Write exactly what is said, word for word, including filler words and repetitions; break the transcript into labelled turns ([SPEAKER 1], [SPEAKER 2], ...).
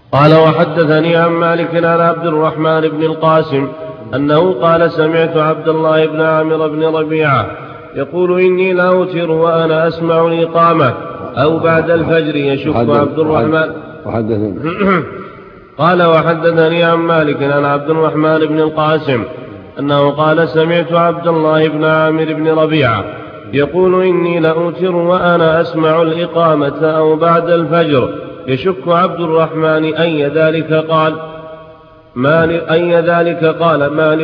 [SPEAKER 1] قال وحدثني عن مالك عن عبد الرحمن بن القاسم أنه قال سمعت عبد الله بن عامر بن ربيعة يقول إني لأوتر وأنا أسمع الإقامة أو بعد الفجر يشك عبد الرحمن قال وحدثني عن مالك عن عبد الرحمن بن القاسم أنه قال سمعت عبد الله بن عامر بن ربيعة يقول إني لأوتر وأنا أسمع الإقامة أو بعد الفجر يشك عبد الرحمن أي ذلك قال مالك أي ذلك قال مالك